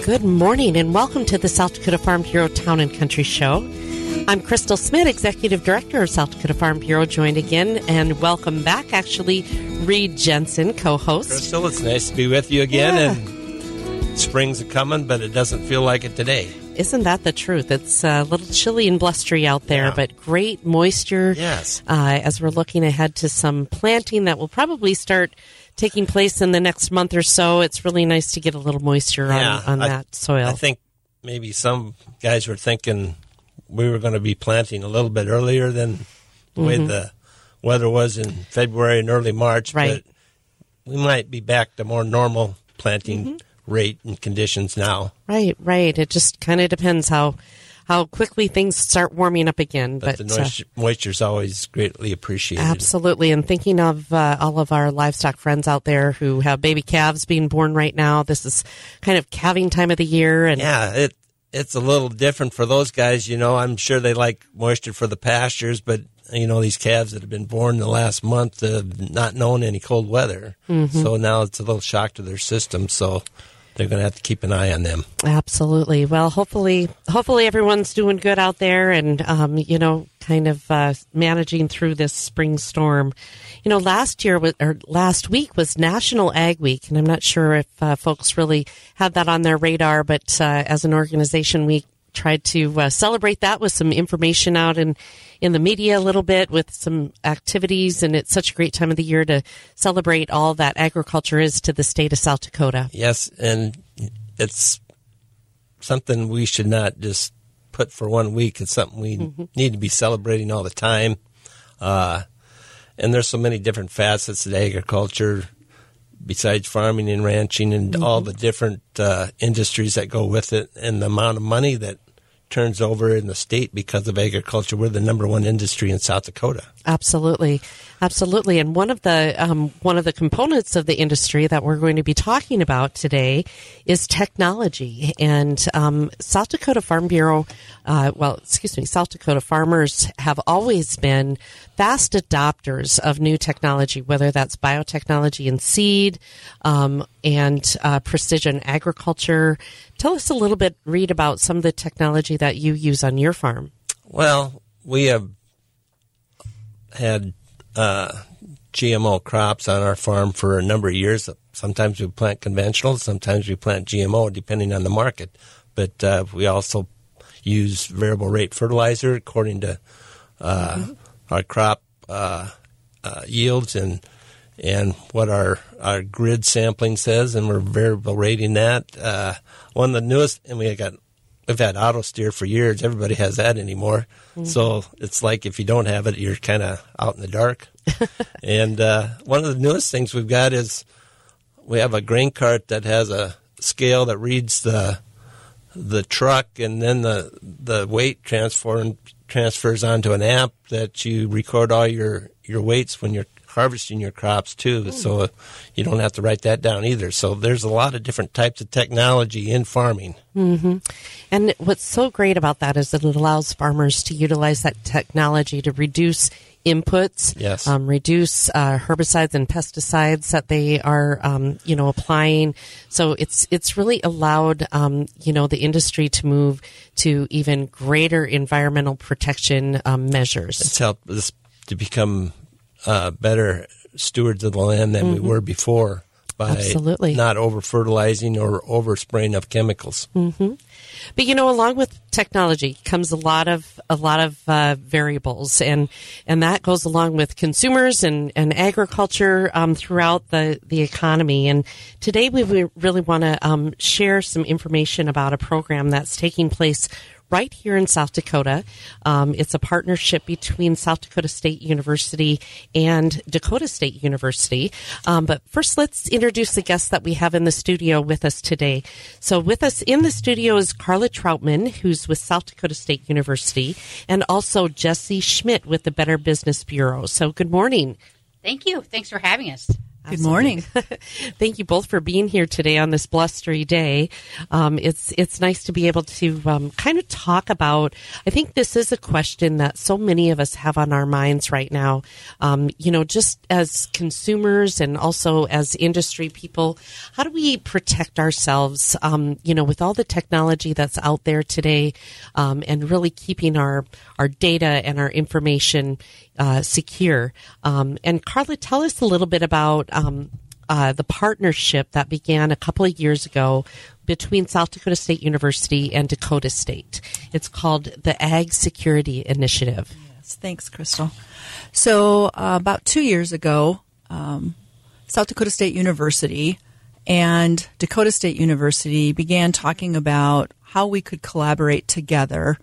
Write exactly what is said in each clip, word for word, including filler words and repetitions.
Good morning and welcome to the South Dakota Farm Bureau Town and Country Show. I'm Crystal Smith, Executive Director of South Dakota Farm Bureau, joined again, and welcome back, actually, Reed Jensen, co-host. Crystal, it's nice to be with you again, yeah. and spring's a-coming, but it doesn't feel like it today. Isn't that the truth? It's a little chilly and blustery out there, yeah. but great moisture. Yes. Uh, as we're looking ahead to some planting that will probably start taking place in the next month or so, it's really nice to get a little moisture yeah, on, on I, that soil. I think maybe some guys were thinking we were going to be planting a little bit earlier than the mm-hmm. way the weather was in February and early March, right. but we might be back to more normal planting mm-hmm. rate and conditions now. Right, right. It just kind of depends how how quickly things start warming up again. But, but the moisture, uh, moisture is always greatly appreciated. Absolutely. And thinking of uh, all of our livestock friends out there who have baby calves being born right now, this is kind of calving time of the year. And yeah, it it's a little different for those guys. You know, I'm sure they like moisture for the pastures, but, you know, these calves that have been born in the last month have not known any cold weather. Mm-hmm. So now it's a little shock to their system. So they're going to have to keep an eye on them. Absolutely. Well, hopefully, hopefully everyone's doing good out there and, um, you know, kind of uh, managing through this spring storm. You know, last year was, or last week was National Ag Week, and I'm not sure if uh, folks really have that on their radar, but uh, as an organization, we tried to uh, celebrate that with some information out in, in the media a little bit with some activities, and it's such a great time of the year to celebrate all that agriculture is to the state of South Dakota. Yes, and it's something we should not just put for one week. It's something we mm-hmm. need to be celebrating all the time. Uh, and there's so many different facets to agriculture besides farming and ranching and mm-hmm. all the different uh, industries that go with it, and the amount of money that turns over in the state because of agriculture. We're the number one industry in South Dakota. Absolutely. Absolutely. And one of the um, one of the components of the industry that we're going to be talking about today is technology. And um, South Dakota Farm Bureau, uh, well, excuse me, South Dakota farmers have always been fast adopters of new technology, whether that's biotechnology and seed um, and uh, precision agriculture. Tell us a little bit, Reed, about some of the technology that you use on your farm. Well, we have had uh, G M O crops on our farm for a number of years. Sometimes we plant conventional, sometimes we plant G M O, depending on the market. But uh, we also use variable rate fertilizer according to uh, mm-hmm. our crop uh, uh, yields and and what our, our grid sampling says, and we're variable rating that. Uh, one of the newest, and we got we've had auto steer for years. Everybody has that anymore. Mm-hmm. So it's like if you don't have it, you're kind of out in the dark. And uh, one of the newest things we've got is we have a grain cart that has a scale that reads the the truck, and then the the weight transfer transfers onto an app that you record all your, your weights when you're harvesting your crops too, mm. so uh, you don't have to write that down either. So there's a lot of different types of technology in farming. Mm-hmm. And what's so great about that is that it allows farmers to utilize that technology to reduce inputs, yes. um, reduce uh, herbicides and pesticides that they are, um, you know, applying. So it's it's really allowed, um, you know, the industry to move to even greater environmental protection um, measures. It's helped us to become Uh, better stewards of the land than mm-hmm. we were before by Absolutely. not over-fertilizing or over-spraying of chemicals. Mm-hmm. But, you know, along with technology comes a lot of a lot of uh, variables, and and that goes along with consumers and, and agriculture um, throughout the, the economy. And today we really want to um, share some information about a program that's taking place right here in South Dakota. Um, it's a partnership between South Dakota State University and Dakota State University. Um, but first, let's introduce the guests that we have in the studio with us today. So with us in the studio is Carla Troutman, who's with South Dakota State University, and also Jesse Schmidt with the Better Business Bureau. So good morning. Thank you. Thanks for having us. Good morning. Thank you both for being here today on this blustery day. Um, it's it's nice to be able to um, kind of talk about, I think this is a question that so many of us have on our minds right now. Um, you know, just as consumers and also as industry people, how do we protect ourselves, um, you know, with all the technology that's out there today, um, and really keeping our, our data and our information uh, secure. Um, and Carla, tell us a little bit about um, uh, the partnership that began a couple of years ago between South Dakota State University and Dakota State. It's called the Ag Security Initiative. Yes, thanks, Crystal. So uh, about two years ago, um, South Dakota State University and Dakota State University began talking about how we could collaborate together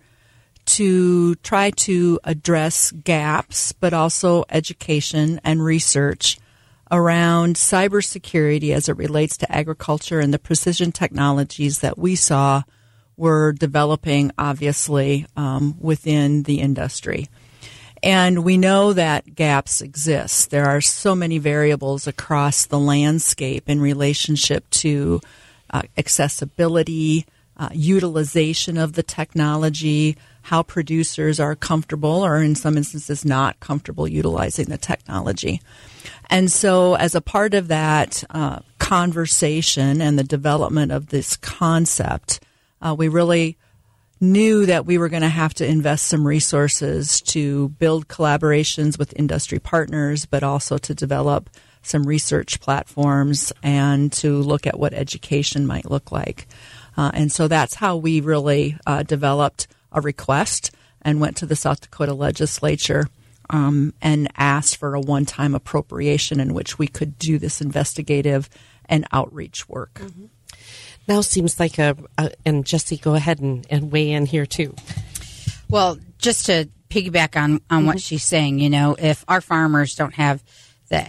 to try to address gaps, but also education and research around cybersecurity as it relates to agriculture and the precision technologies that we saw were developing, obviously, um, within the industry. And we know that gaps exist. There are so many variables across the landscape in relationship to uh, accessibility, uh, utilization of the technology, how producers are comfortable or in some instances not comfortable utilizing the technology. And so as a part of that uh, conversation and the development of this concept, uh, we really knew that we were going to have to invest some resources to build collaborations with industry partners, but also to develop some research platforms and to look at what education might look like. Uh, and so that's how we really uh, developed a request and went to the South Dakota legislature um, and asked for a one-time appropriation in which we could do this investigative and outreach work. Mm-hmm. Now seems like a, a, and Jesse, go ahead and, and weigh in here too. Well, just to piggyback on, on mm-hmm. what she's saying, you know, if our farmers don't have the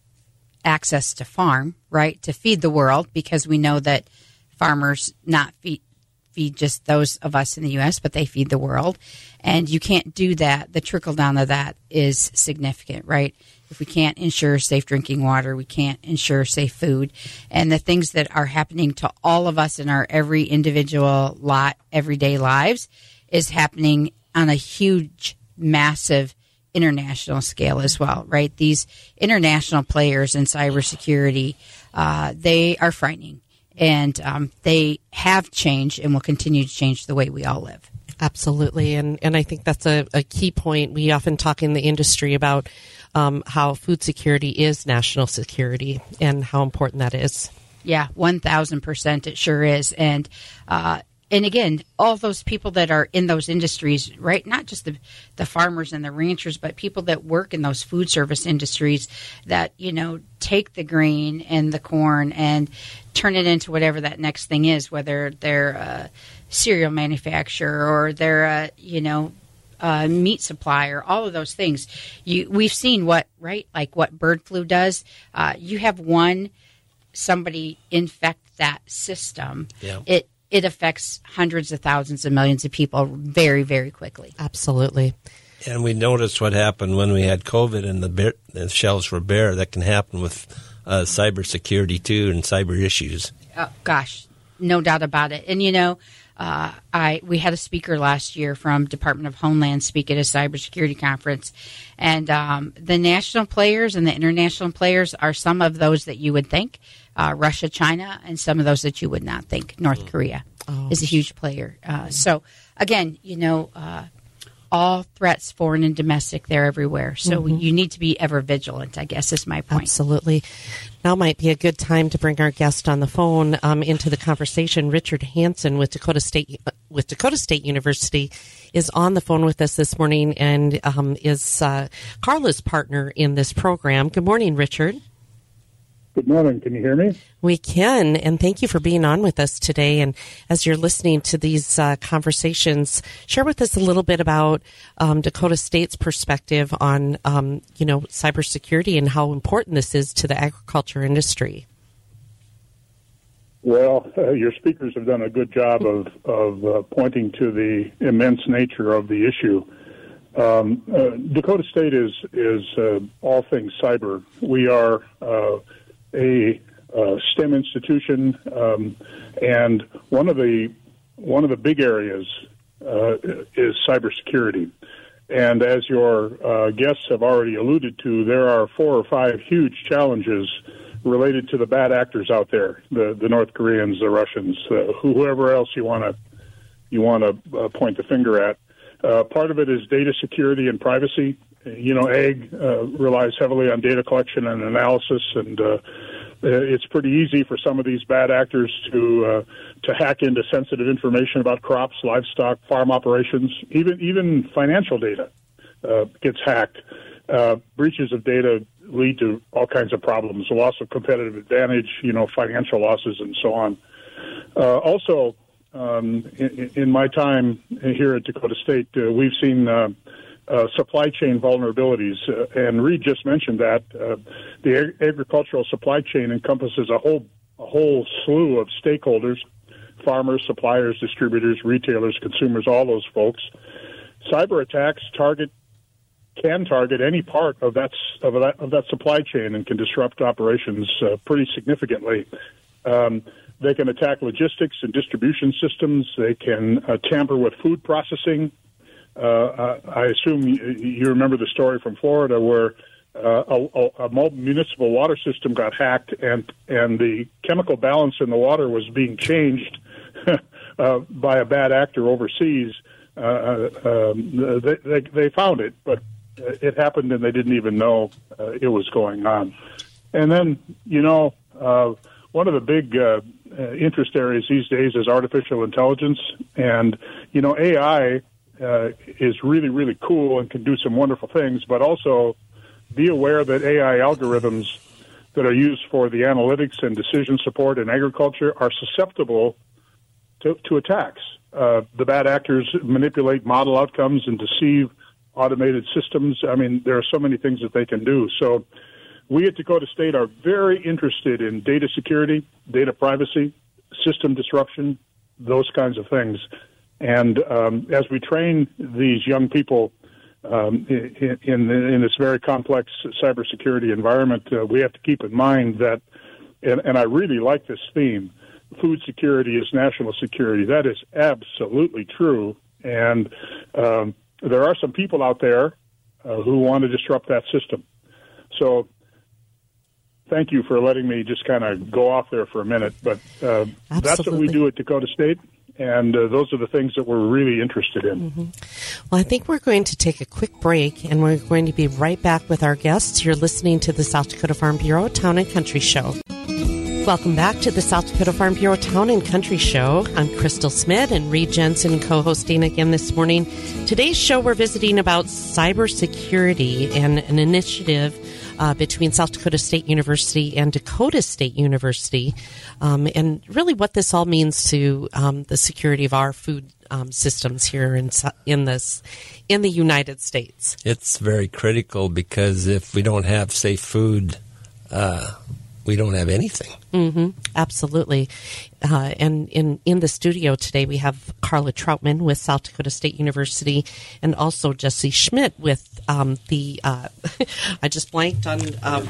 access to farm, right, to feed the world, because we know that farmers not feed, feed just those of us in the U S, but they feed the world. And you can't do that. The trickle down of that is significant, right? If we can't ensure safe drinking water, we can't ensure safe food. And the things that are happening to all of us in our every individual lot, everyday lives is happening on a huge, massive international scale as well, right? These international players in cybersecurity, uh, they are frightening. And um, they have changed and will continue to change the way we all live. Absolutely. And and I think that's a, a key point. We often talk in the industry about um, how food security is national security and how important that is. Yeah, one thousand percent it sure is. And uh, and again, all those people that are in those industries, right, not just the, the farmers and the ranchers, but people that work in those food service industries that, you know, take the grain and the corn and turn it into whatever that next thing is, whether they're a cereal manufacturer or they're a, you know, a meat supplier, all of those things. You, we've seen what, right, like what bird flu does. Uh, you have one, somebody infect that system. Yeah. It, it affects hundreds of thousands of millions of people very, very quickly. Absolutely. And we noticed what happened when we had COVID and the, bear, the shelves were bare. That can happen with uh, cybersecurity, too, and cyber issues. Oh, gosh, no doubt about it. And, you know, uh, I we had a speaker last year from Department of Homeland speak at a cybersecurity conference. And um, the national players and the international players are some of those that you would think. Uh, Russia, China, and some of those that you would not think. North Korea oh. is a huge player. Uh, so, again, you know, uh, all threats, foreign and domestic, they're everywhere. So mm-hmm. you need to be ever vigilant, I guess is my point. Absolutely. Now might be a good time to bring our guest on the phone um, into the conversation. Richard Hansen with Dakota State with Dakota State University is on the phone with us this morning and um, is uh, Carla's partner in this program. Good morning, Richard. Good morning. Can you hear me? We can, and thank you for being on with us today. And as you're listening to these uh, conversations, share with us a little bit about um, Dakota State's perspective on, um, you know, cybersecurity and how important this is to the agriculture industry. Well, uh, your speakers have done a good job of, of uh, pointing to the immense nature of the issue. Um, uh, Dakota State is is uh, all things cyber. We are uh, a uh, STEM institution, um, and one of the one of the big areas uh, is cybersecurity. And as your uh, guests have already alluded to, there are four or five huge challenges related to the bad actors out there, the, the North Koreans, the Russians, uh, whoever else you want to you want to uh, point the finger at. Uh, part of it is data security and privacy. You know, ag uh, relies heavily on data collection and analysis, and uh, it's pretty easy for some of these bad actors to uh, to hack into sensitive information about crops, livestock, farm operations, even even financial data uh, gets hacked. Uh, breaches of data lead to all kinds of problems, loss of competitive advantage, you know, financial losses, and so on. Uh, also, um, in, in my time here at Dakota State, uh, we've seen uh, uh, supply chain vulnerabilities, uh, and Reed just mentioned that. Uh, the ag- agricultural supply chain encompasses a whole a whole slew of stakeholders: farmers, suppliers, distributors, retailers, consumers, all those folks. Cyber attacks target can target any part of that of that, of that supply chain and can disrupt operations uh, pretty significantly. Um, they can attack logistics and distribution systems. They can uh, tamper with food processing. Uh, I assume you, you remember the story from Florida where uh, a, a municipal water system got hacked, and and the chemical balance in the water was being changed uh, by a bad actor overseas. Uh, um, they, they, they found it, but it happened and they didn't even know uh, it was going on. And then, you know, uh, one of the big uh, interest areas these days is artificial intelligence. And, you know, A I uh, is really, really cool and can do some wonderful things, but also be aware that A I algorithms that are used for the analytics and decision support in agriculture are susceptible to, to attacks. Uh, the bad actors manipulate model outcomes and deceive automated systems. I mean, there are so many things that they can do. So we at Dakota State are very interested in data security, data privacy, system disruption, those kinds of things. And um, as we train these young people um, in, in, in this very complex cybersecurity environment, uh, we have to keep in mind that, and, and I really like this theme, food security is national security. That is absolutely true. And um, there are some people out there uh, who want to disrupt that system. So thank you for letting me just kind of go off there for a minute. But uh, that's what we do at Dakota State. And uh, those are the things that we're really interested in. Mm-hmm. Well, I think we're going to take a quick break, and we're going to be right back with our guests. You're listening to the South Dakota Farm Bureau Town and Country Show. Welcome back to the South Dakota Farm Bureau Town and Country Show. I'm Crystal Smith and Reed Jensen co-hosting again this morning. Today's show, we're visiting about cybersecurity and an initiative uh, between South Dakota State University and Dakota State University, um, and really what this all means to um, the security of our food um, systems here in in this in the United States. It's very critical because if we don't have safe food, uh, we don't have anything. Mm-hmm. Absolutely. Uh, and in, in the studio today, we have Carla Troutman with South Dakota State University and also Jesse Schmidt with um, the, uh, I just blanked on. Um,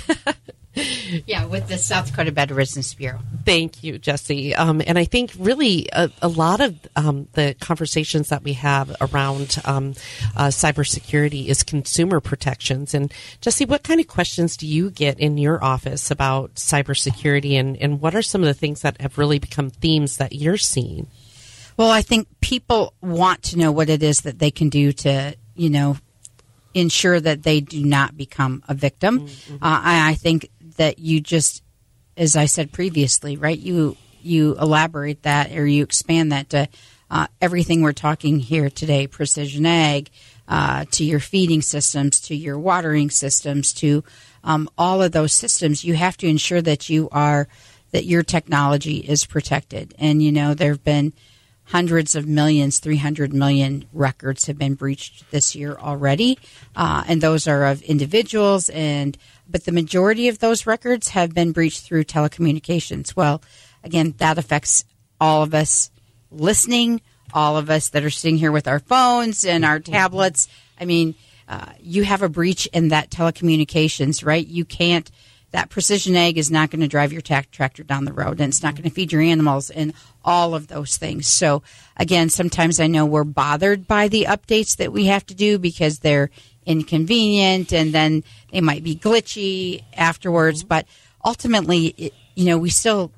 yeah, with the South Dakota Better Business Bureau. Thank you, Jesse. Um, and I think really a, a lot of um, the conversations that we have around um, uh, cybersecurity is consumer protections. And Jesse, what kind of questions do you get in your office about cybersecurity, and, and what are some of the things that have really become themes that you're seeing? Well, I think people want to know what it is that they can do to, you know, ensure that they do not become a victim. Mm-hmm. Uh, I, I think that you just, as I said previously, right, you you elaborate that or you expand that to uh, everything we're talking here today, precision ag, uh, to your feeding systems, to your watering systems, to um, all of those systems. You have to ensure that you are, that your technology is protected. And, you know, there have been hundreds of millions, three hundred million records have been breached this year already. Uh, and those are of individuals, and but the majority of those records have been breached through telecommunications. Well, again, that affects all of us listening, all of us that are sitting here with our phones and our tablets. I mean, uh, you have a breach in that telecommunications, right? You can't that precision ag is not going to drive your ta- tractor down the road, and it's not going to feed your animals and all of those things. So, again, sometimes I know we're bothered by the updates that we have to do because they're inconvenient and then they might be glitchy afterwards. But ultimately, it, you know, we still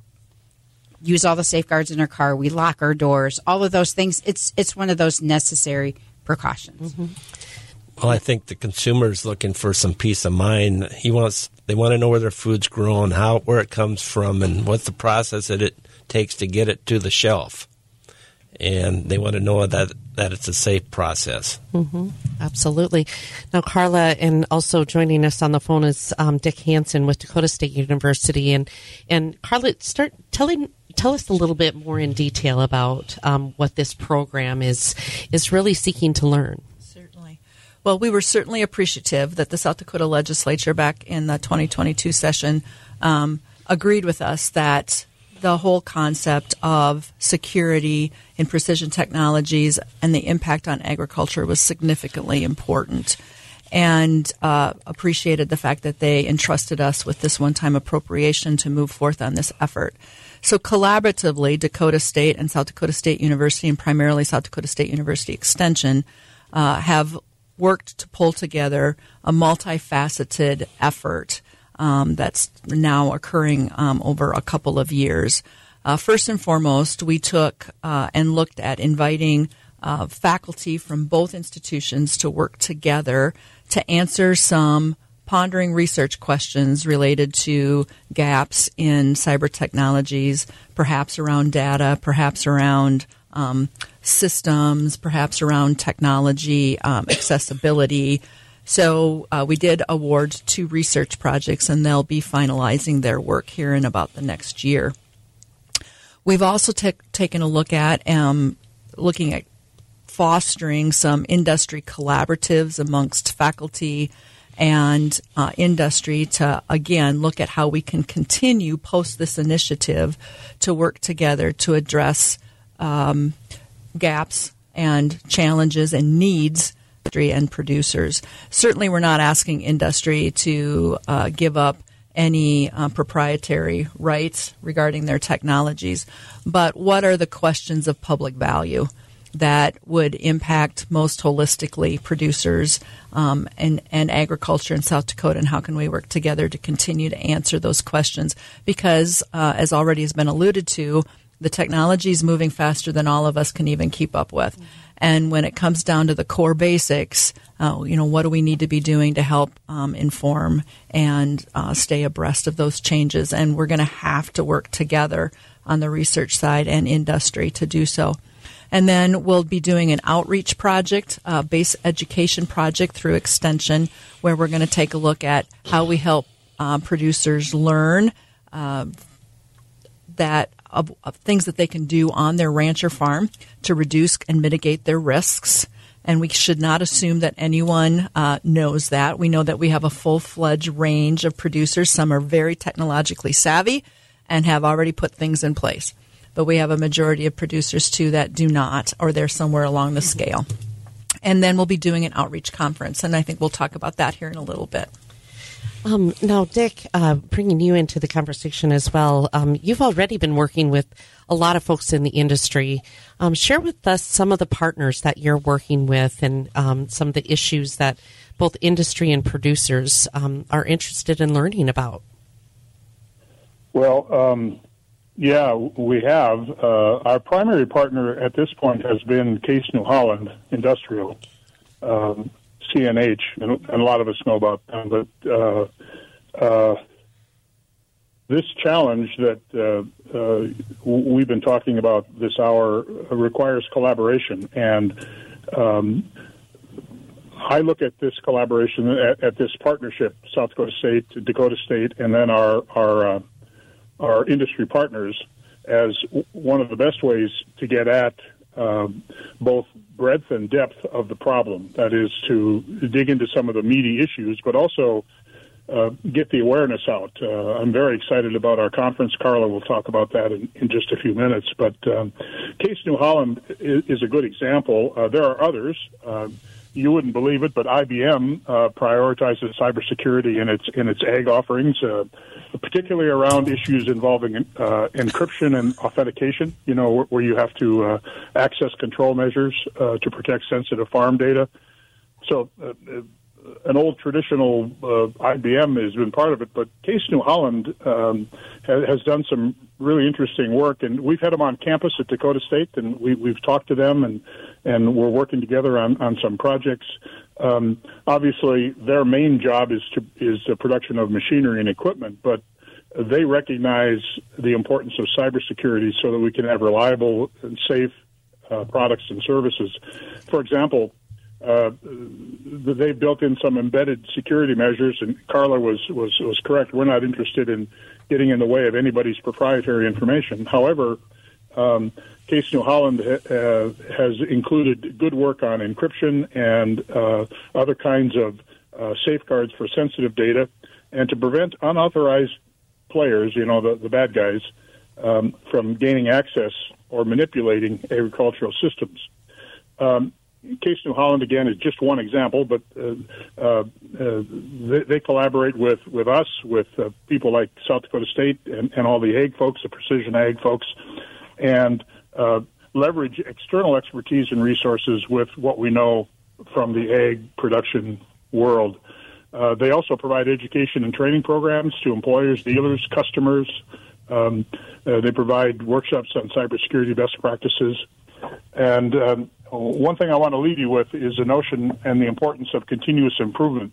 use all the safeguards in our car. We lock our doors, all of those things. It's it's one of those necessary precautions. Mm-hmm. Well, I think the consumer's looking for some peace of mind. He wants, they want to know where their food's grown, how, where it comes from, and what the process that it takes to get it to the shelf. And they want to know that that it's a safe process. Mm-hmm. Absolutely. Now, Carla, and also joining us on the phone is um, Dick Hansen with Dakota State University. And and Carla, start telling tell us a little bit more in detail about um, what this program is is really seeking to learn. Certainly. Well, we were certainly appreciative that the South Dakota legislature back in the twenty twenty-two session um, agreed with us that the whole concept of security in precision technologies and the impact on agriculture was significantly important, and uh, appreciated the fact that they entrusted us with this one-time appropriation to move forth on this effort. So collaboratively, Dakota State and South Dakota State University, and primarily South Dakota State University Extension, uh, have worked to pull together a multifaceted effort Um, that's now occurring um, over a couple of years. Uh, first and foremost, we took uh, and looked at inviting uh, faculty from both institutions to work together to answer some pondering research questions related to gaps in cyber technologies, perhaps around data, perhaps around um, systems, perhaps around technology um, accessibility. So uh, we did award two research projects, and they'll be finalizing their work here in about the next year. We've also t- taken a look at um, looking at fostering some industry collaboratives amongst faculty and uh, industry to, again, look at how we can continue post this initiative to work together to address um, gaps and challenges and needs and producers. Certainly, we're not asking industry to uh, give up any uh, proprietary rights regarding their technologies, but what are the questions of public value that would impact most holistically producers um, and, and agriculture in South Dakota, and how can we work together to continue to answer those questions? Because, uh, as already has been alluded to, the technology is moving faster than all of us can even keep up with. Mm-hmm. And when it comes down to the core basics, uh, you know, what do we need to be doing to help um, inform and uh, stay abreast of those changes? And we're going to have to work together on the research side and industry to do so. And then we'll be doing an outreach project, a base education project through Extension, where we're going to take a look at how we help uh, producers learn uh, that Of, of things that they can do on their ranch or farm to reduce and mitigate their risks. And we should not assume that anyone uh, knows that. We know that we have a full-fledged range of producers. Some are very technologically savvy and have already put things in place. But we have a majority of producers, too, that do not, or they're somewhere along the scale. And then we'll be doing an outreach conference, and I think we'll talk about that here in a little bit. Um, now, Dick, uh, bringing you into the conversation as well, um, you've already been working with a lot of folks in the industry. Um, share with us some of the partners that you're working with and um, some of the issues that both industry and producers um, are interested in learning about. Well, um, yeah, we have. Uh, our primary partner at this point has been Case New Holland Industrial. Um, C N H, and, and a lot of us know about them, but uh, uh, this challenge that uh, uh, we've been talking about this hour requires collaboration, and um, I look at this collaboration, at, at this partnership, South Dakota State, Dakota State, and then our, our, uh, our industry partners as one of the best ways to get at Um, both breadth and depth of the problem. That is to dig into some of the meaty issues, but also uh, get the awareness out. Uh, I'm very excited about our conference. Carla will talk about that in, in just a few minutes. But um, Case New Holland is, is a good example. Uh, there are others. Uh, you wouldn't believe it, but I B M uh, prioritizes cybersecurity in its in its ag offerings, uh, particularly around issues involving uh, encryption and authentication. You know, where, where you have to uh, access control measures uh, to protect sensitive farm data. So, uh, an old traditional uh, I B M has been part of it, but Case New Holland um, has, has done some really interesting work, and we've had them on campus at Dakota State, and we, we've talked to them, and, and we're working together on, on some projects. Um, obviously, their main job is to is the production of machinery and equipment, but they recognize the importance of cybersecurity so that we can have reliable and safe uh, products and services. For example, Uh, they've built in some embedded security measures, and Carla was, was, was correct. We're not interested in getting in the way of anybody's proprietary information. However, um, Case New Holland ha- uh, has included good work on encryption and uh, other kinds of uh, safeguards for sensitive data, and to prevent unauthorized players, you know, the, the bad guys, um, from gaining access or manipulating agricultural systems. Um, Case New Holland, again, is just one example, but uh, uh, uh, they, they collaborate with, with us, with uh, people like South Dakota State and, and all the ag folks, the precision ag folks, and uh, leverage external expertise and resources with what we know from the ag production world. Uh, they also provide education and training programs to employers, dealers, customers. Um, uh, they provide workshops on cybersecurity best practices. And um, one thing I want to leave you with is the notion and the importance of continuous improvement.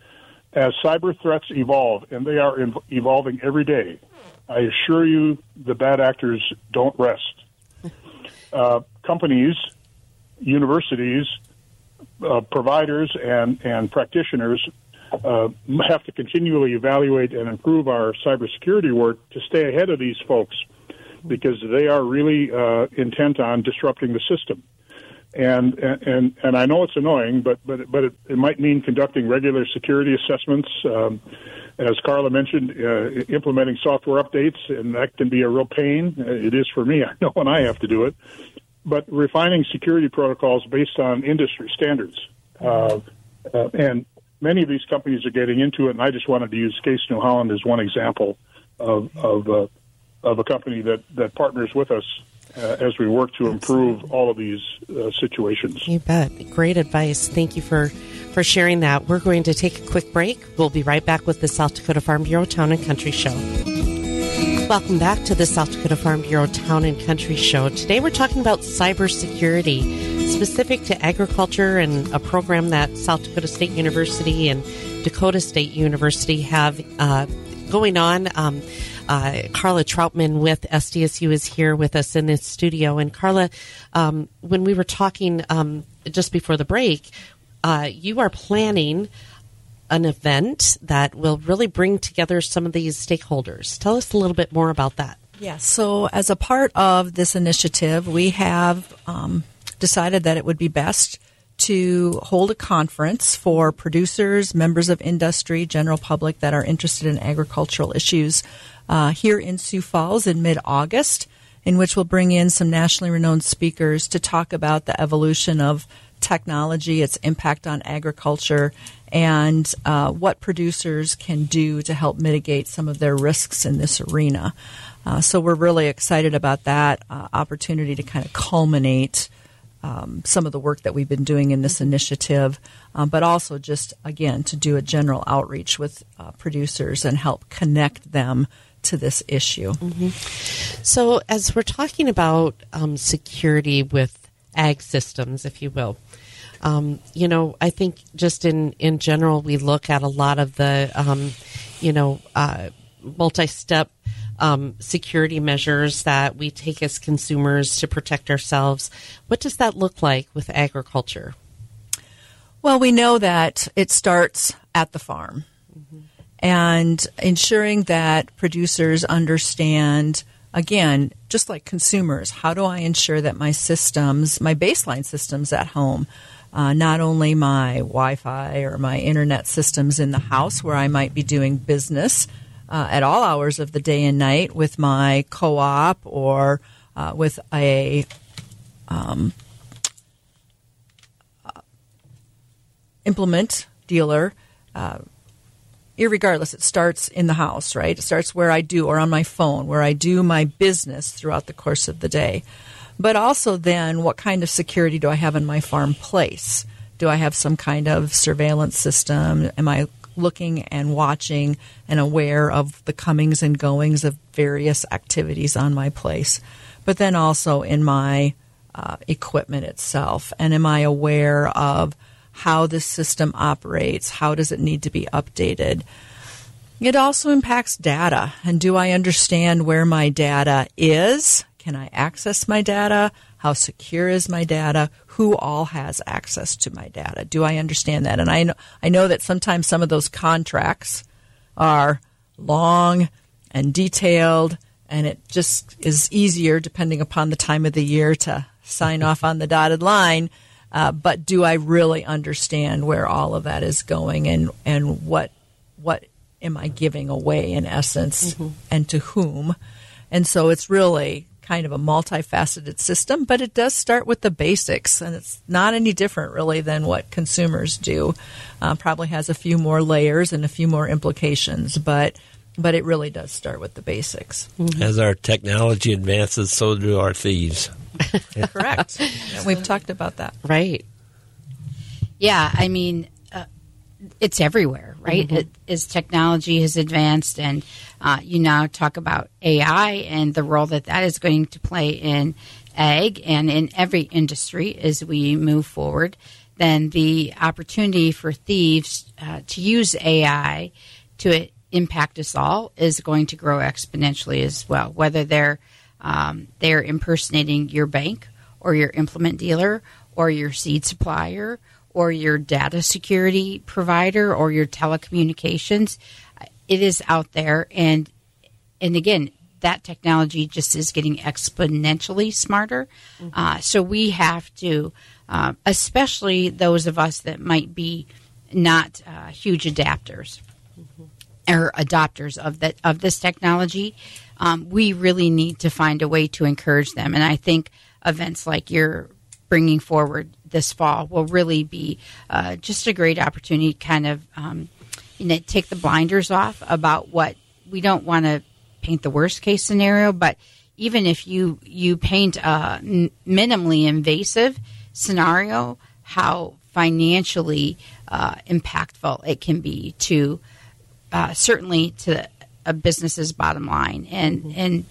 As cyber threats evolve, and they are ev- evolving every day, I assure you the bad actors don't rest. Uh, companies, universities, uh, providers, and, and practitioners uh, have to continually evaluate and improve our cybersecurity work to stay ahead of these folks, because they are really uh, intent on disrupting the system. And and and I know it's annoying, but but but it, it might mean conducting regular security assessments. Um, as Carla mentioned, uh, implementing software updates, and that can be a real pain. It is for me. I know when I have to do it. But refining security protocols based on industry standards, uh, uh, and many of these companies are getting into it. And I just wanted to use Case New Holland as one example of of uh, of a company that, that partners with us uh, as we work to improve all of these uh, situations. You bet. Great advice. Thank you for, for sharing that. We're going to take a quick break. We'll be right back with the South Dakota Farm Bureau Town and Country Show. Welcome back to the South Dakota Farm Bureau Town and Country Show. Today we're talking about cybersecurity, specific to agriculture, and a program that South Dakota State University and Dakota State University have uh, going on. Um, Uh, Carla Troutman with S D S U is here with us in this studio. And Carla, um, when we were talking um, just before the break, uh, you are planning an event that will really bring together some of these stakeholders. Tell us a little bit more about that. Yes. So as a part of this initiative, we have um, decided that it would be best to hold a conference for producers, members of industry, general public that are interested in agricultural issues uh, here in Sioux Falls in mid-August, in which we'll bring in some nationally renowned speakers to talk about the evolution of technology, its impact on agriculture, and uh, what producers can do to help mitigate some of their risks in this arena. Uh, so we're really excited about that uh, opportunity to kind of culminate Um, some of the work that we've been doing in this initiative, um, but also just, again, to do a general outreach with uh, producers and help connect them to this issue. Mm-hmm. So as we're talking about um, security with ag systems, if you will, um, you know, I think just in, in general, we look at a lot of the, um, you know, uh, multi-step Um, security measures that we take as consumers to protect ourselves. What does that look like with agriculture? Well, we know that it starts at the farm, mm-hmm. and ensuring that producers understand, again, just like consumers, how do I ensure that my systems, my baseline systems at home, uh, not only my Wi-Fi or my internet systems in the house where I might be doing business Uh, at all hours of the day and night with my co-op or uh, with a um, implement dealer, uh, irregardless, it starts in the house, right? It starts where I do, or on my phone, where I do my business throughout the course of the day. But also then, what kind of security do I have in my farm place? Do I have some kind of surveillance system? Am I looking and watching and aware of the comings and goings of various activities on my place? But then also in my uh, equipment itself. And am I aware of how this system operates? How does it need to be updated? It also impacts data. And do I understand where my data is? Can I access my data? How secure is my data? Who all has access to my data? Do I understand that? And I know, I know that sometimes some of those contracts are long and detailed, and it just is easier, depending upon the time of the year, to sign off on the dotted line. Uh, but do I really understand where all of that is going, and, and what what am I giving away, in essence, mm-hmm. and to whom? And so it's really kind of a multifaceted system, but it does start with the basics, and it's not any different really than what consumers do. Uh, probably has a few more layers and a few more implications, but but it really does start with the basics. Mm-hmm. As our technology advances, so do our thieves. Correct. Yeah, we've talked about that. Right. Yeah, I mean, uh, it's everywhere, right? Mm-hmm. It, as technology has advanced, and uh, you now talk about A I and the role that that is going to play in ag and in every industry as we move forward, then the opportunity for thieves uh, to use A I to impact us all is going to grow exponentially as well, whether they're um, they're impersonating your bank or your implement dealer or your seed supplier or your data security provider or your telecommunications. It is out there, and and again, that technology just is getting exponentially smarter. Mm-hmm. Uh, so we have to, uh, especially those of us that might be not uh, huge adapters mm-hmm. or adopters of that of this technology, um, we really need to find a way to encourage them. And I think events like you're bringing forward this fall will really be uh, just a great opportunity to kind of um, you know, take the blinders off about what we don't want to paint the worst case scenario, but even if you, you paint a n- minimally invasive scenario, how financially uh, impactful it can be to uh, certainly to a business's bottom line. And, mm-hmm. and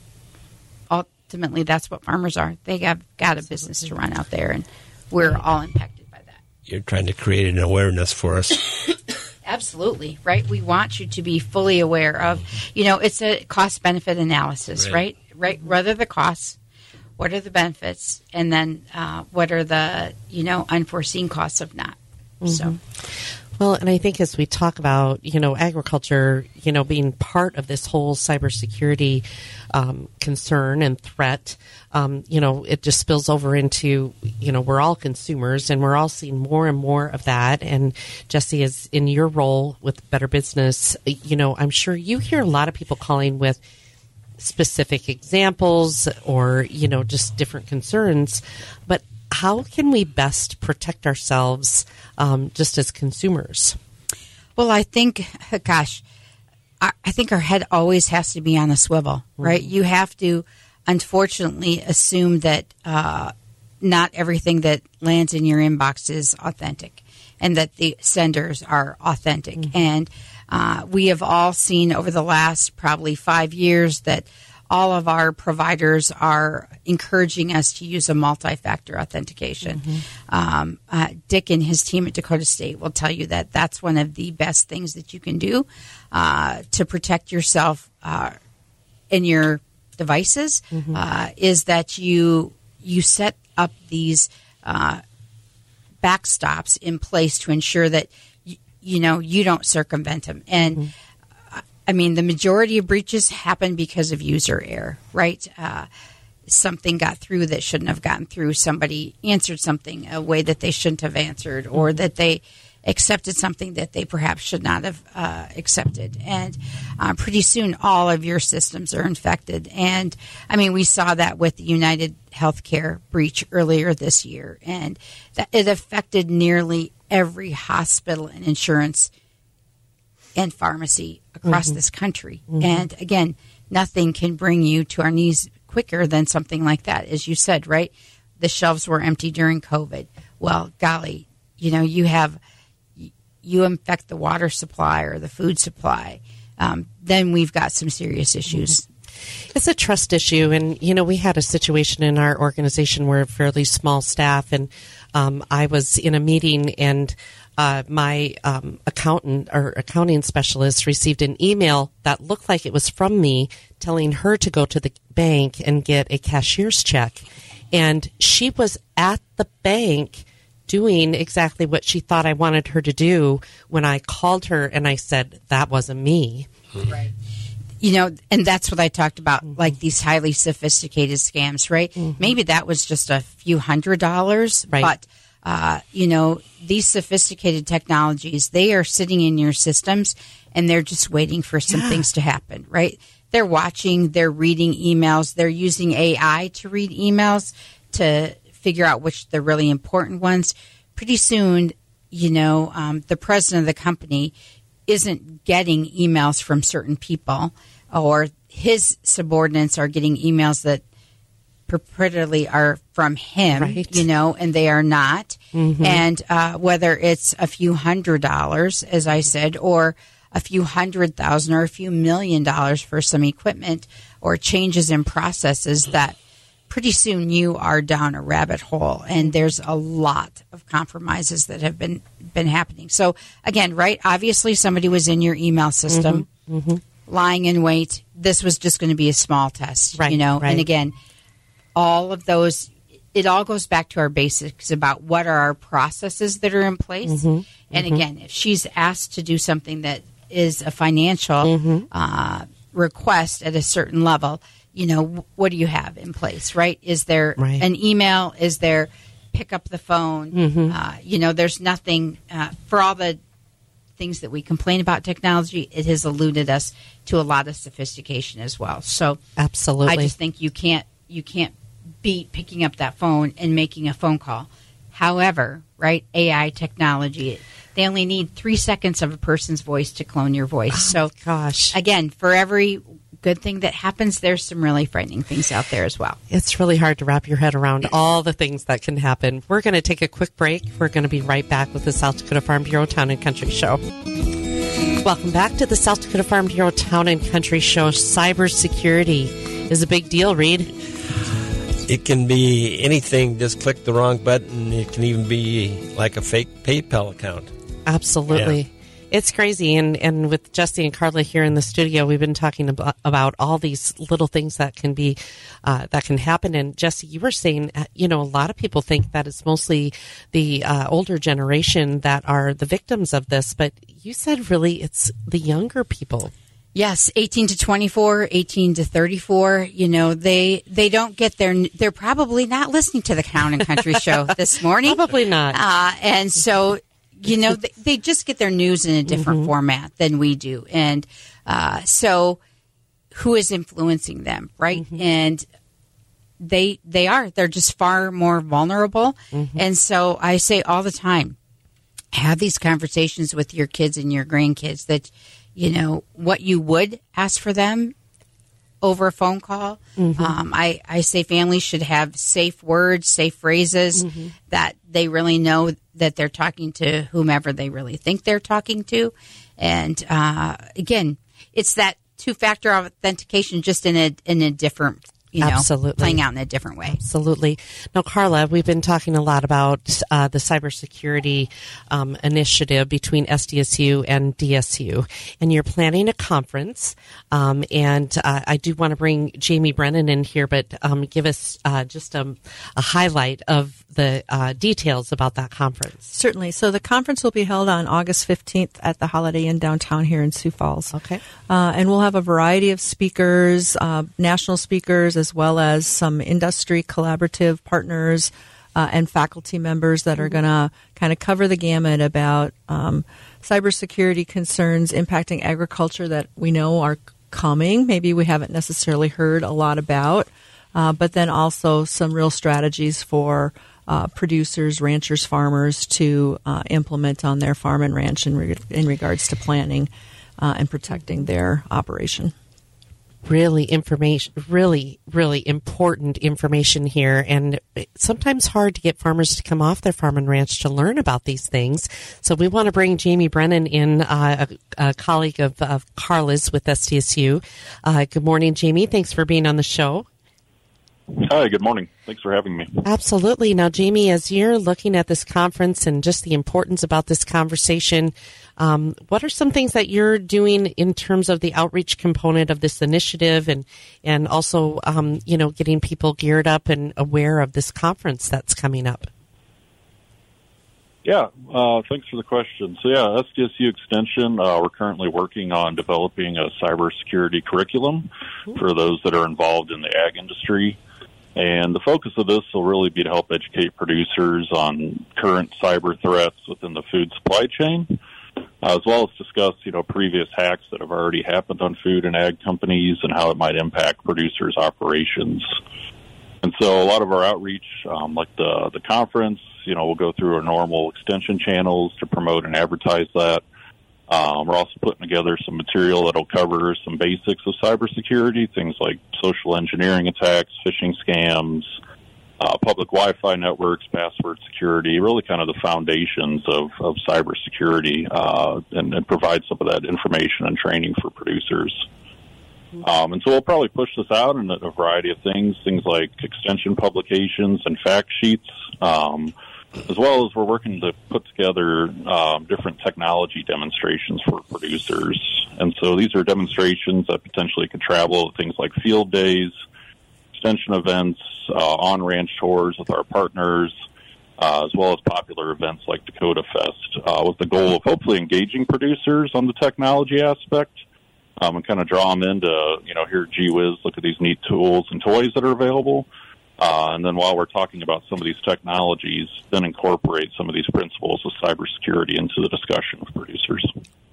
ultimately that's what farmers are. They have got a business to run out there, and we're all impacted by that. You're trying to create an awareness for us. Absolutely, right? We want you to be fully aware of, you know, it's a cost-benefit analysis, right? Right. right? What are the costs? What are the benefits? And then uh, what are the, you know, unforeseen costs of not? Mm-hmm. So, well, and I think as we talk about, you know, agriculture, you know, being part of this whole cybersecurity um, concern and threat, um, you know, it just spills over into, you know, we're all consumers, and we're all seeing more and more of that. And Jesse, is in your role with Better Business, you know, I'm sure you hear a lot of people calling with specific examples or, you know, just different concerns. But how can we best protect ourselves um, just as consumers? Well, I think, gosh, I, I think our head always has to be on a swivel, right? Mm-hmm. You have to, unfortunately, assume that uh, not everything that lands in your inbox is authentic, and that the senders are authentic. Mm-hmm. And uh, we have all seen over the last probably five years that all of our providers are encouraging us to use a multi-factor authentication. Mm-hmm. Um, uh, Dick and his team at Dakota State will tell you that that's one of the best things that you can do uh, to protect yourself uh, in your devices, mm-hmm. uh, is that you you set up these uh, backstops in place to ensure that y- you know you don't circumvent them. And mm-hmm. I mean, the majority of breaches happen because of user error, right? Uh, something got through that shouldn't have gotten through. Somebody answered something a way that they shouldn't have answered, or that they accepted something that they perhaps should not have uh, accepted. And uh, pretty soon, all of your systems are infected. And, I mean, we saw that with the United Healthcare breach earlier this year. And that it affected nearly every hospital and insurance and pharmacy across mm-hmm. this country. Mm-hmm. And, again, nothing can bring you to our knees quicker than something like that, as you said, right? The shelves were empty during COVID. Well, golly, you know, you have... you infect the water supply or the food supply, um, then we've got some serious issues. It's a trust issue. And, you know, we had a situation in our organization where a fairly small staff, and um, I was in a meeting, and uh, my um, accountant or accounting specialist received an email that looked like it was from me telling her to go to the bank and get a cashier's check. And she was at the bank doing exactly what she thought I wanted her to do when I called her and I said, that wasn't me. Right. You know, and that's what I talked about, mm-hmm. like these highly sophisticated scams, right? Mm-hmm. Maybe that was just a few hundred dollars, right. but, uh, you know, these sophisticated technologies, they are sitting in your systems and they're just waiting for some yeah. things to happen, right? They're watching, they're reading emails, they're using A I to read emails to figure out which the really important ones. Pretty soon, you know, um, the president of the company isn't getting emails from certain people, or his subordinates are getting emails that purportedly are from him, right. you know, and they are not. Mm-hmm. And uh, whether it's a few hundred dollars, as I said, or a few hundred thousand or a few million dollars for some equipment or changes in processes, that pretty soon you are down a rabbit hole, and there's a lot of compromises that have been been happening. So again, right, obviously somebody was in your email system, mm-hmm, mm-hmm. lying in wait. This was just going to be a small test, right, you know. Right. And again, all of those, it all goes back to our basics about what are our processes that are in place. Mm-hmm, and mm-hmm. again, if she's asked to do something that is a financial mm-hmm. uh, request at a certain level, you know, what do you have in place, right? Is there right. an email? Is there pick up the phone? Mm-hmm. Uh, you know, there's nothing, uh, for all the things that we complain about technology, it has eluded us to a lot of sophistication as well. So absolutely, I just think you can't, you can't beat picking up that phone and making a phone call. However, right, A I technology, they only need three seconds of a person's voice to clone your voice. Oh, so gosh, again, for every good thing that happens, there's some really frightening things out there as well. It's really hard to wrap your head around all the things that can happen. We're going to take a quick break. We're going to be right back with the South Dakota Farm Bureau Town and Country Show. Welcome back to the South Dakota Farm Bureau Town and Country Show. Cybersecurity is a big deal, Reed. It can be anything. Just click the wrong button. It can even be like a fake PayPal account. Absolutely. Yeah. It's crazy. And, and with Jesse and Carla here in the studio, we've been talking about, about all these little things that can be, uh, that can happen. And Jesse, you were saying, you know, a lot of people think that it's mostly the uh, older generation that are the victims of this, but you said really it's the younger people. Yes, eighteen to twenty-four, eighteen to thirty-four, you know, they they don't get their, they're probably not listening to the Town and Country Show this morning. Probably not. Uh, and so, you know, they, they just get their news in a different mm-hmm. format than we do. And uh, so who is influencing them, right? Mm-hmm. And they they are. They're just far more vulnerable. Mm-hmm. And so I say all the time, have these conversations with your kids and your grandkids that, you know, what you would ask for them over a phone call. Mm-hmm. Um, I, I say families should have safe words, safe phrases mm-hmm. that they really know that they're talking to whomever they really think they're talking to. And uh, again, it's that two-factor authentication just in a in a different, you know, Absolutely. playing out in a different way. Absolutely. Now, Carla, we've been talking a lot about uh, the cybersecurity um, initiative between S D S U and D S U, and you're planning a conference. Um, and uh, I do want to bring Jamie Brennan in here, but um, give us uh, just a, a highlight of the uh, details about that conference. Certainly. So the conference will be held on August fifteenth at the Holiday Inn downtown here in Sioux Falls. Okay. Uh, and we'll have a variety of speakers, uh, national speakers, as well as some industry collaborative partners, uh, and faculty members that are going to kind of cover the gamut about um, cybersecurity concerns impacting agriculture that we know are coming. Maybe we haven't necessarily heard a lot about, uh, but then also some real strategies for uh, producers, ranchers, farmers to uh, implement on their farm and ranch in, re- in regards to planning uh, and protecting their operation. Really information, really, really important information here, and sometimes hard to get farmers to come off their farm and ranch to learn about these things. So we want to bring Jamie Brennan in, uh, a, a colleague of, of Carla's with S D S U. Uh, good morning, Jamie. Thanks for being on the show. Hi, good morning. Thanks for having me. Absolutely. Now, Jamie, as you're looking at this conference and just the importance about this conversation, um, what are some things that you're doing in terms of the outreach component of this initiative, and and also, um, you know, getting people geared up and aware of this conference that's coming up? Yeah, uh, thanks for the question. So, yeah, S D S U Extension, uh, we're currently working on developing a cybersecurity curriculum for those that are involved in the ag industry. And the focus of this will really be to help educate producers on current cyber threats within the food supply chain, uh, as well as discuss, you know, previous hacks that have already happened on food and ag companies and how it might impact producers' operations. And so a lot of our outreach, um, like the, the conference, you know, we'll go through our normal extension channels to promote and advertise that. Um, we're also putting together some material that'll cover some basics of cybersecurity, things like social engineering attacks, phishing scams, uh, public Wi-Fi networks, password security, really kind of the foundations of, of cybersecurity, uh, and, and provide some of that information and training for producers. Um, and so we'll probably push this out in a, a variety of things, things like extension publications and fact sheets, um, as well as we're working to put together um, different technology demonstrations for producers. And so these are demonstrations that potentially could travel to things like field days, extension events, uh, on-ranch tours with our partners, uh, as well as popular events like Dakota Fest, uh, with the goal of hopefully engaging producers on the technology aspect, um, and kind of draw them into, you know, here, gee whiz, look at these neat tools and toys that are available. Uh, and then while we're talking about some of these technologies, then incorporate some of these principles of cybersecurity into the discussion with producers.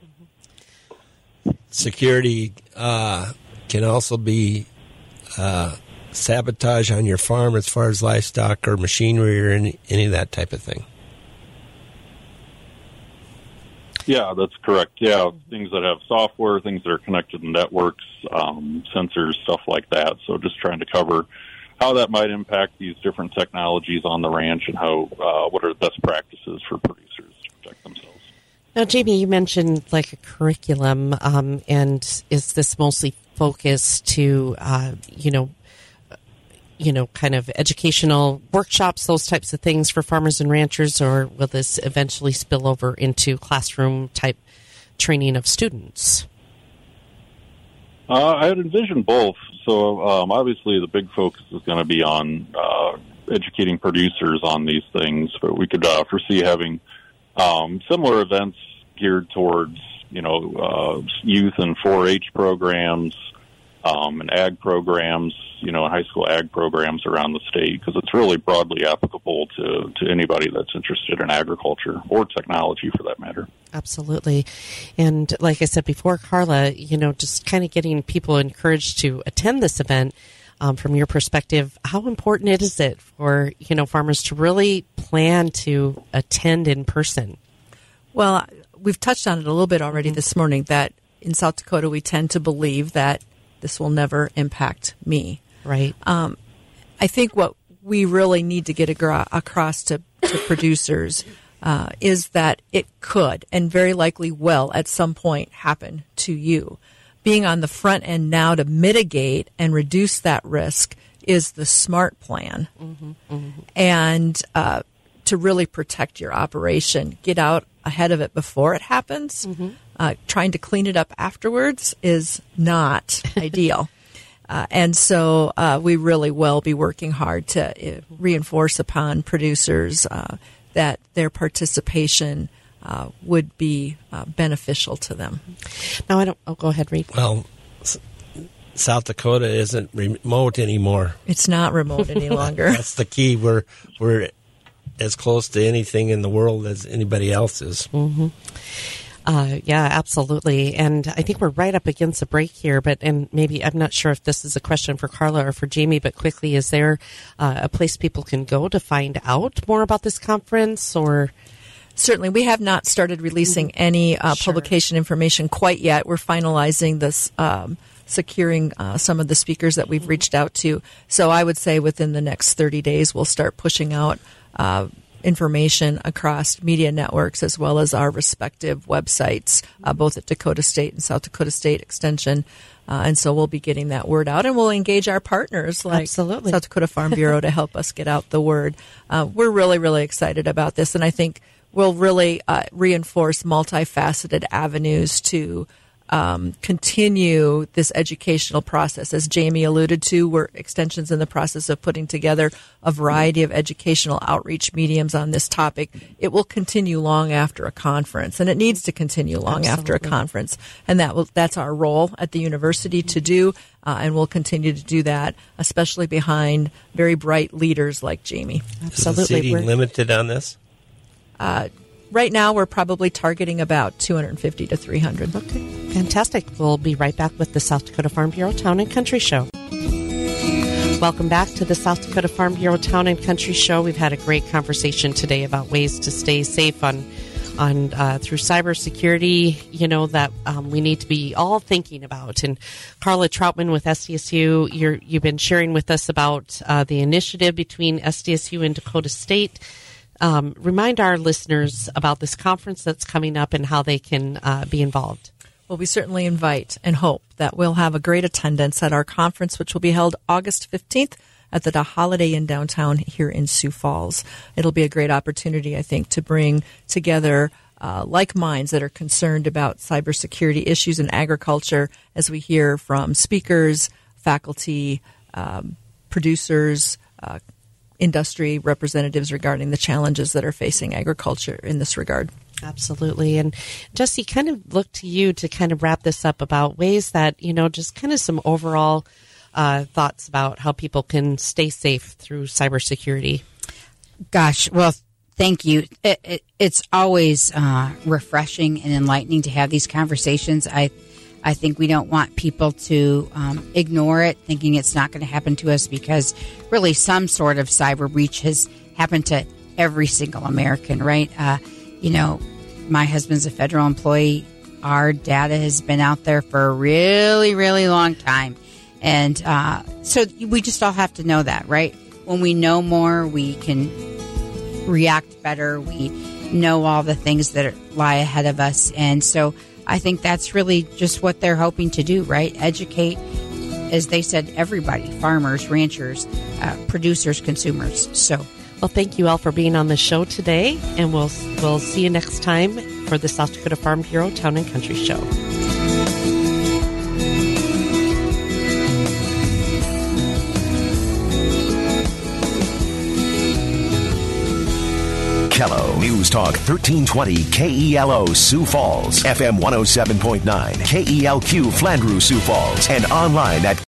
Security uh, can also be uh, sabotage on your farm as far as livestock or machinery or any, any of that type of thing. Yeah, that's correct. Yeah, things that have software, things that are connected to networks, um, sensors, stuff like that. So just trying to cover how that might impact these different technologies on the ranch and how uh, what are the best practices for producers to protect themselves. Now, Jamie, you mentioned like a curriculum, um, and is this mostly focused to, uh, you know, you know, kind of educational workshops, those types of things for farmers and ranchers, or will this eventually spill over into classroom type training of students? Uh, I would envision both. So um, obviously the big focus is going to be on uh, educating producers on these things, but we could uh, foresee having um, similar events geared towards, you know, uh, youth and four H programs um, and ag programs, you know, high school ag programs around the state, because it's really broadly applicable to, to anybody that's interested in agriculture or technology for that matter. Absolutely. And like I said before, Carla, you know, just kind of getting people encouraged to attend this event. Um, from your perspective, how important is it for, you know, farmers to really plan to attend in person? Well, we've touched on it a little bit already mm-hmm. this morning, that in South Dakota we tend to believe that this will never impact me. Right. Um, I think what we really need to get agra- across to, to producers uh, is that it could and very likely will at some point happen to you. Being on the front end now to mitigate and reduce that risk is the smart plan. Mm-hmm, mm-hmm. And uh, to really protect your operation, get out ahead of it before it happens. Mm-hmm. Uh, trying to clean it up afterwards is not ideal. Uh, and so uh, we really will be working hard to uh, reinforce upon producers uh, that their participation uh, would be uh, beneficial to them. Now, I don't. Oh, go ahead, Reed. Well, S- South Dakota isn't remote anymore. It's not remote any longer. That's the key. We're we're as close to anything in the world as anybody else is. Mm-hmm. Uh, yeah, absolutely. And I think we're right up against a break here, but, and maybe, I'm not sure if this is a question for Carla or for Jamie, but quickly, is there uh, a place people can go to find out more about this conference, or? Certainly. We have not started releasing any uh, Sure. publication information quite yet. We're finalizing this, um, securing uh, some of the speakers that we've reached out to. So I would say within the next thirty days, we'll start pushing out uh, information across media networks as well as our respective websites, uh, both at Dakota State and South Dakota State Extension. Uh, and so we'll be getting that word out, and we'll engage our partners like Absolutely. South Dakota Farm Bureau to help us get out the word. Uh, we're really, really excited about this, and I think we'll really uh, reinforce multifaceted avenues to Um, continue this educational process. As Jamie alluded to, we're Extension's in the process of putting together a variety of educational outreach mediums on this topic. It will continue long after a conference, and it needs to continue long after a Absolutely. conference. And that will, that's our role at the university to do, uh, and we'll continue to do that, especially behind very bright leaders like Jamie. Is the Absolutely. seating We're- limited on this? Right now, we're probably targeting about two hundred fifty to three hundred. Okay, fantastic. We'll be right back with the South Dakota Farm Bureau Town and Country Show. Welcome back to the South Dakota Farm Bureau Town and Country Show. We've had a great conversation today about ways to stay safe on, on uh, through cybersecurity. You know that um, we need to be all thinking about. And Carla Troutman with S D S U, you're, you've been sharing with us about uh, the initiative between S D S U and Dakota State. Um, remind our listeners about this conference that's coming up and how they can uh, be involved. Well, we certainly invite and hope that we'll have a great attendance at our conference, which will be held August fifteenth at the Holiday Inn downtown here in Sioux Falls. It'll be a great opportunity, I think, to bring together uh, like minds that are concerned about cybersecurity issues in agriculture, as we hear from speakers, faculty, um, producers, uh, industry representatives regarding the challenges that are facing agriculture in this regard. Absolutely. And Jesse, kind of look to you to kind of wrap this up about ways that, you know, just kind of some overall uh, thoughts about how people can stay safe through cybersecurity. Gosh, well, thank you. It, it, it's always uh, refreshing and enlightening to have these conversations. I I think we don't want people to um, ignore it, thinking it's not going to happen to us, because really some sort of cyber breach has happened to every single American, right? Uh, you know, my husband's a federal employee. Our data has been out there for a really, really long time. And uh, so we just all have to know that, right? When we know more, we can react better. We know all the things that are, lie ahead of us. And so I think that's really just what they're hoping to do, right? Educate, as they said, everybody, farmers, ranchers, uh, producers, consumers. So, well, thank you all for being on the show today, and we'll we'll see you next time for the South Dakota Farm Bureau Town and Country Show. Kello News Talk thirteen twenty K E L O Sioux Falls, F M one oh seven point nine, K E L Q Flandreau Sioux Falls, and online at